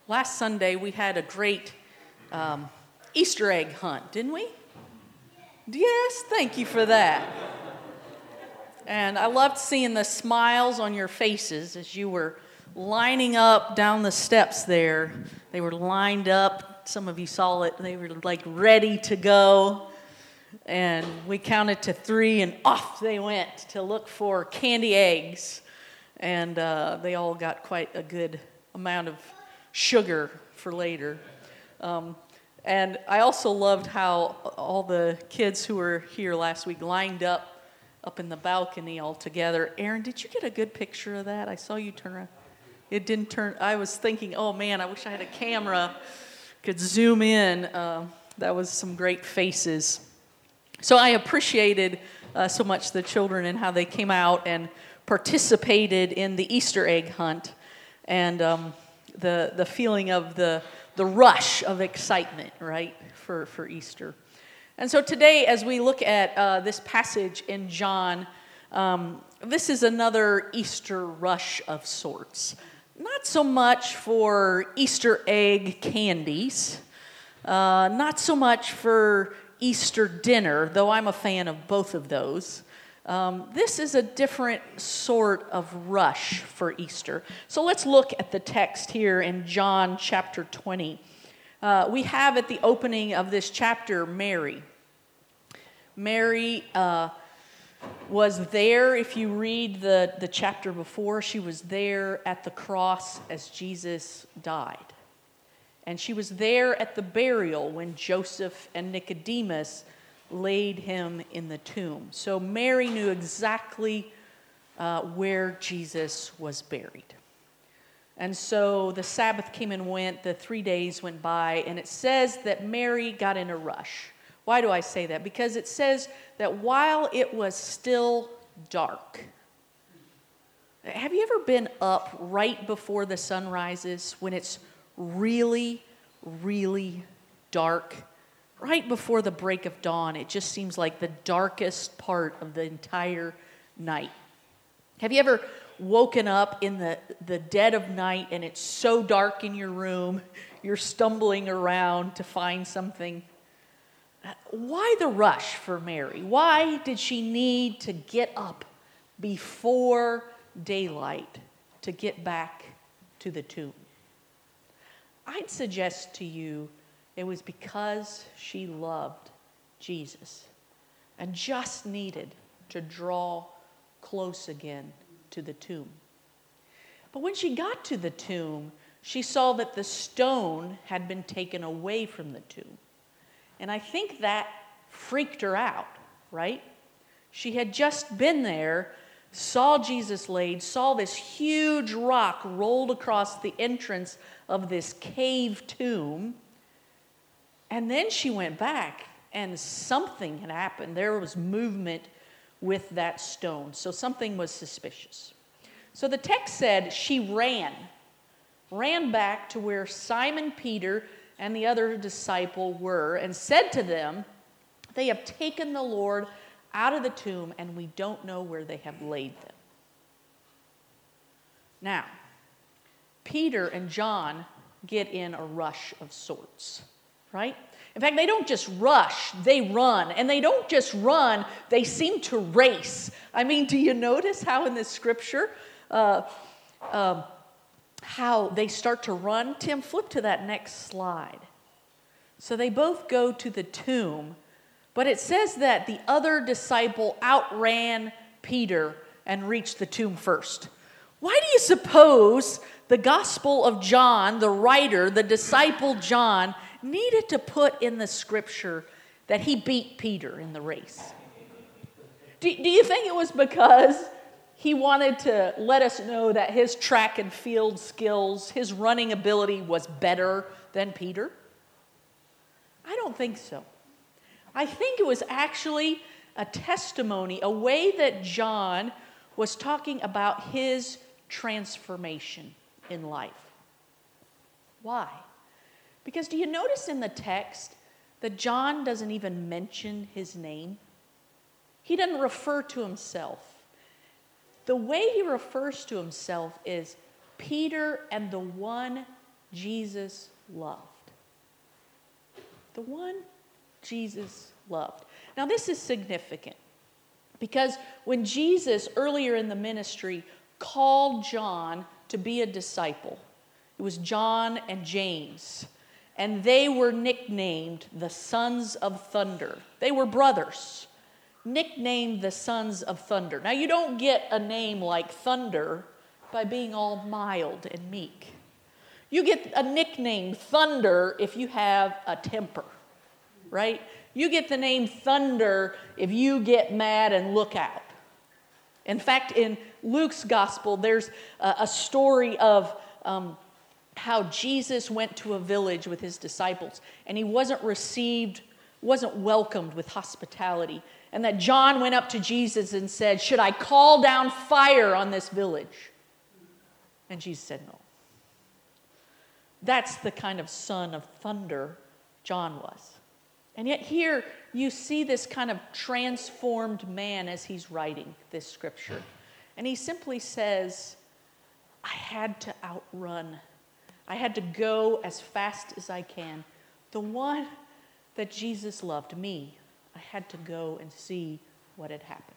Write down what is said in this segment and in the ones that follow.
Last Sunday, we had a great Easter egg hunt, didn't we? Yes, thank you for that. And I loved seeing the smiles on your faces as you were lining up down the steps there. They were lined up. Some of you saw it. They were like ready to go. And we counted to 3, and off they went to look for candy eggs. And they all got quite a good amount of sugar for later. And I also loved how all the kids who were here last week lined up in the balcony all together. Aaron, did you get a good picture of that? I saw you turn around. It didn't turn. I was thinking, oh man, I wish I had a camera, could zoom in. That was some great faces. So I appreciated so much the children and how they came out and participated in the Easter egg hunt, and the feeling of the rush of excitement, right, for Easter. And so today, as we look at this passage in John, this is another Easter rush of sorts. Not so much for Easter egg candies, not so much for Easter dinner, though I'm a fan of both of those. This is a different sort of rush for Easter. So let's look at the text here in John chapter 20. We have at the opening of this chapter Mary. Mary was there. If you read the chapter before, she was there at the cross as Jesus died. And she was there at the burial when Joseph and Nicodemus laid him in the tomb. So Mary knew exactly where Jesus was buried. And so the Sabbath came and went, the 3 days went by, and it says that Mary got in a rush. Why do I say that? Because it says that while it was still dark. Have you ever been up right before the sun rises when it's really, really dark? Right before the break of dawn, it just seems like the darkest part of the entire night. Have you ever woken up in the dead of night and it's so dark in your room, you're stumbling around to find something? Why the rush for Mary? Why did she need to get up before daylight to get back to the tomb? I'd suggest to you it was because she loved Jesus and just needed to draw close again to the tomb. But when she got to the tomb, she saw that the stone had been taken away from the tomb. And I think that freaked her out, right? She had just been there, saw Jesus laid, saw this huge rock rolled across the entrance of this cave tomb. And then she went back, and something had happened. There was movement with that stone. So something was suspicious. So the text said she ran back to where Simon Peter and the other disciple were, and said to them, "They have taken the Lord out of the tomb, and we don't know where they have laid them." Now, Peter and John get in a rush of sorts, right? In fact, they don't just rush, they run. And they don't just run, they seem to race. I mean, do you notice how in this scripture, how they start to run? Tim, flip to that next slide. So they both go to the tomb, but it says that the other disciple outran Peter and reached the tomb first. Why do you suppose the Gospel of John, the writer, the disciple John, needed to put in the scripture that he beat Peter in the race? Do you think it was because he wanted to let us know that his track and field skills, his running ability was better than Peter? I don't think so. I think it was actually a testimony, a way that John was talking about his transformation in life. Why? Because do you notice in the text that John doesn't even mention his name? He doesn't refer to himself. The way he refers to himself is Peter and the one Jesus loved. The one Jesus loved. Now, this is significant because when Jesus, earlier in the ministry, called John to be a disciple, it was John and James, and they were nicknamed the Sons of Thunder. They were brothers, nicknamed the Sons of Thunder. Now, you don't get a name like Thunder by being all mild and meek. You get a nickname Thunder if you have a temper, right? You get the name Thunder if you get mad and look out. In fact, in Luke's gospel, there's a story of how Jesus went to a village with his disciples, and he wasn't welcomed with hospitality. And that John went up to Jesus and said, "Should I call down fire on this village?" And Jesus said, "No." That's the kind of son of thunder John was. And yet here you see this kind of transformed man as he's writing this scripture. And he simply says, I had to outrun. I had to go as fast as I can. The one that Jesus loved, me, I had to go and see what had happened.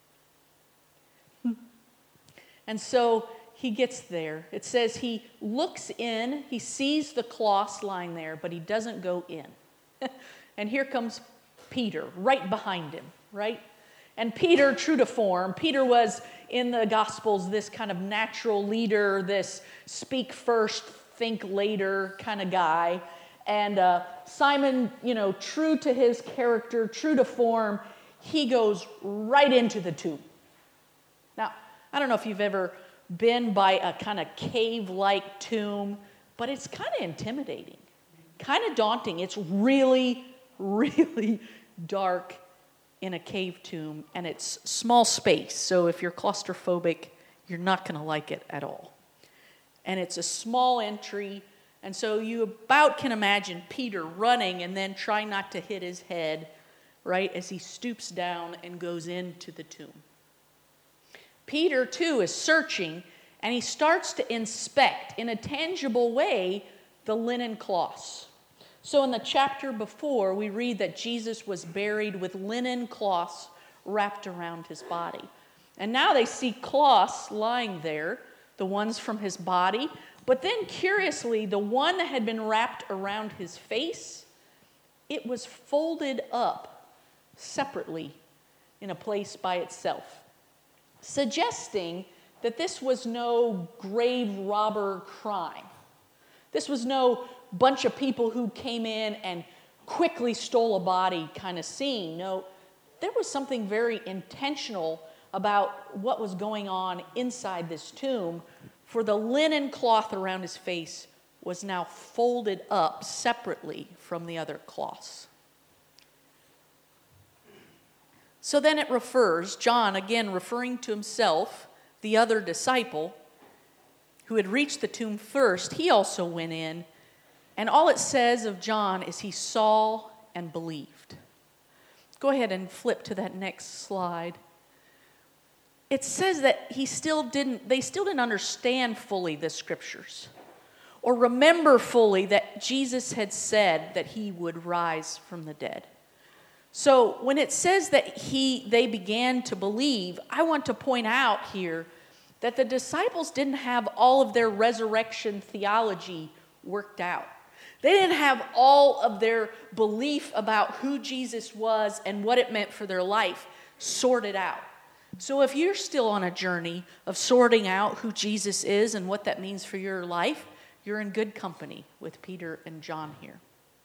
And so he gets there. It says he looks in, he sees the cloths lying there, but he doesn't go in. And here comes Peter right behind him, right? And Peter, true to form, Peter was in the Gospels this kind of natural leader, this speak first, think later kind of guy. And Simon, true to his character, true to form, he goes right into the tomb. Now, I don't know if you've ever been by a kind of cave-like tomb, but it's kind of intimidating, kind of daunting. It's really, really dark in a cave tomb, and it's small space. So if you're claustrophobic, you're not going to like it at all. And it's a small entry, and so you about can imagine Peter running and then trying not to hit his head, right, as he stoops down and goes into the tomb. Peter, too, is searching, and he starts to inspect, in a tangible way, the linen cloths. So in the chapter before, we read that Jesus was buried with linen cloths wrapped around his body. And now they see cloths lying there, the ones from his body, but then curiously, the one that had been wrapped around his face, it was folded up separately in a place by itself, suggesting that this was no grave robber crime. This was no bunch of people who came in and quickly stole a body kind of scene. No, there was something very intentional about what was going on inside this tomb, for the linen cloth around his face was now folded up separately from the other cloths. So then it refers, John, again referring to himself, the other disciple, who had reached the tomb first, he also went in, and all it says of John is he saw and believed. Go ahead and flip to that next slide. It says that they still didn't understand fully the scriptures or remember fully that Jesus had said that he would rise from the dead. So when it says that they began to believe, I want to point out here that the disciples didn't have all of their resurrection theology worked out. They didn't have all of their belief about who Jesus was and what it meant for their life sorted out. So if you're still on a journey of sorting out who Jesus is and what that means for your life, you're in good company with Peter and John here.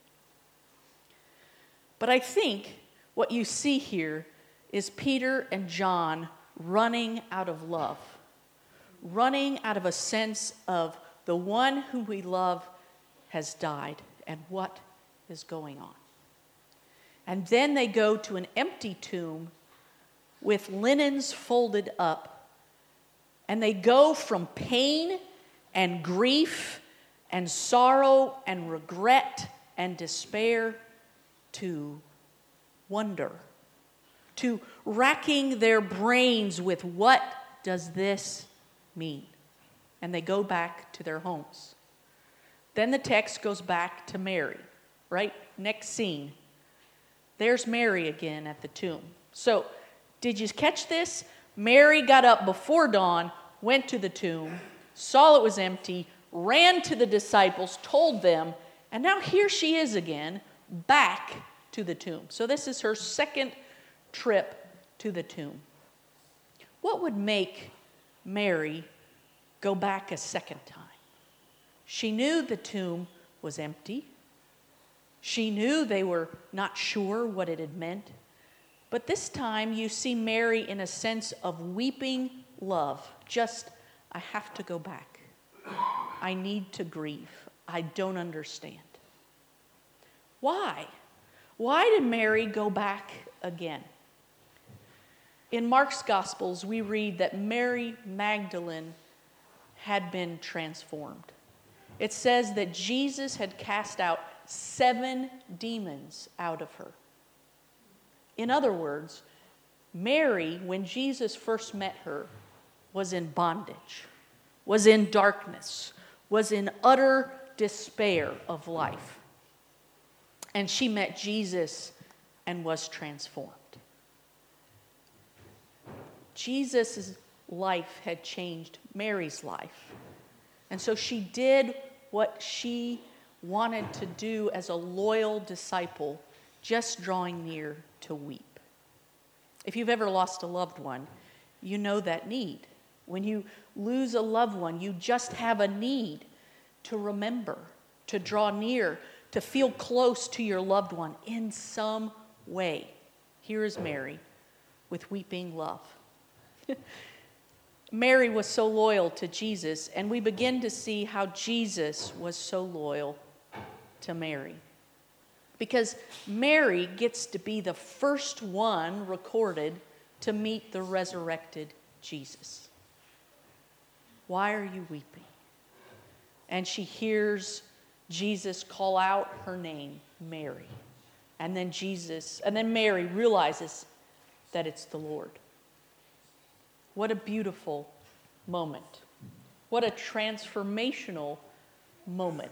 But I think what you see here is Peter and John running out of love, running out of a sense of the one who we love has died and what is going on. And then they go to an empty tomb with linens folded up, and they go from pain and grief and sorrow and regret and despair to wonder, to racking their brains with what does this mean? And they go back to their homes. Then the text goes back to Mary, right? Next scene. There's Mary again at the tomb. So, did you catch this? Mary got up before dawn, went to the tomb, saw it was empty, ran to the disciples, told them, and now here she is again, back to the tomb. So this is her second trip to the tomb. What would make Mary go back a second time? She knew the tomb was empty. She knew they were not sure what it had meant. But this time you see Mary in a sense of weeping love. Just, I have to go back. I need to grieve. I don't understand. Why? Why did Mary go back again? In Mark's Gospels, we read that Mary Magdalene had been transformed. It says that Jesus had cast out 7 demons out of her. In other words, Mary, when Jesus first met her, was in bondage, was in darkness, was in utter despair of life. And she met Jesus and was transformed. Jesus' life had changed Mary's life. And so she did what she wanted to do as a loyal disciple, just drawing near to weep. If you've ever lost a loved one, you know that need. When you lose a loved one, you just have a need to remember, to draw near, to feel close to your loved one in some way. Here is Mary with weeping love. Mary was so loyal to Jesus, and we begin to see how Jesus was so loyal to Mary. Because Mary gets to be the first one recorded to meet the resurrected Jesus. Why are you weeping? And she hears Jesus call out her name, Mary. And then Mary realizes that it's the Lord. What a beautiful moment. What a transformational moment.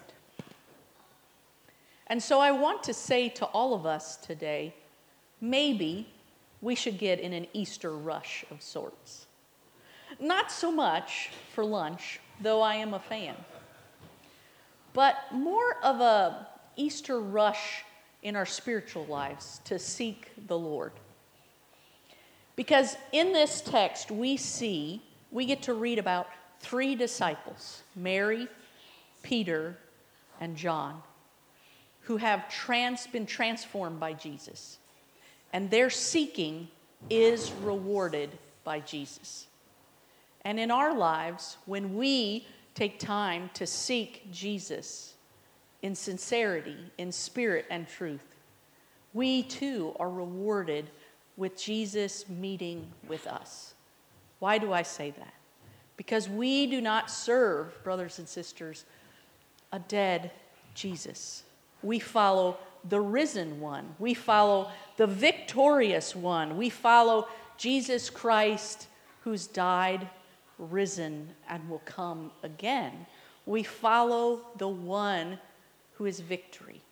And so I want to say to all of us today, maybe we should get in an Easter rush of sorts. Not so much for lunch, though I am a fan, but more of a Easter rush in our spiritual lives to seek the Lord. Because in this text we get to read about 3 disciples, Mary, Peter, and John, who have been transformed by Jesus. And their seeking is rewarded by Jesus. And in our lives, when we take time to seek Jesus in sincerity, in spirit and truth, we too are rewarded with Jesus meeting with us. Why do I say that? Because we do not serve, brothers and sisters, a dead Jesus. We follow the risen one. We follow the victorious one. We follow Jesus Christ, who's died, risen, and will come again. We follow the one who is victory.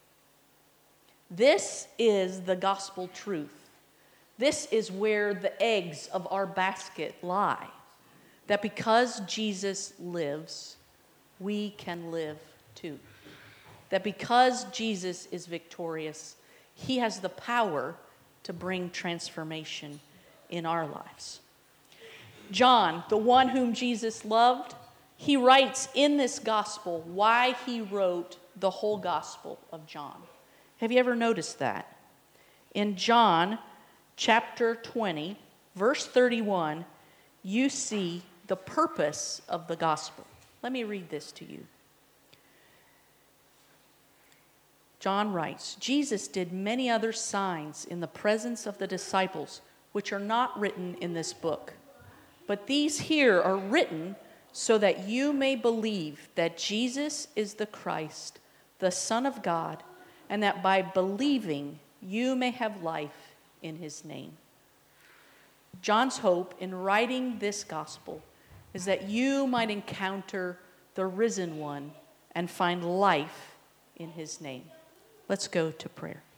This is the gospel truth. This is where the eggs of our basket lie. That because Jesus lives, we can live too. That because Jesus is victorious, he has the power to bring transformation in our lives. John, the one whom Jesus loved, he writes in this gospel why he wrote the whole gospel of John. Have you ever noticed that? In John chapter 20, verse 31, you see the purpose of the gospel. Let me read this to you. John writes, Jesus did many other signs in the presence of the disciples, which are not written in this book. But these here are written so that you may believe that Jesus is the Christ, the Son of God, and that by believing you may have life in his name. John's hope in writing this gospel is that you might encounter the risen one and find life in his name. Let's go to prayer.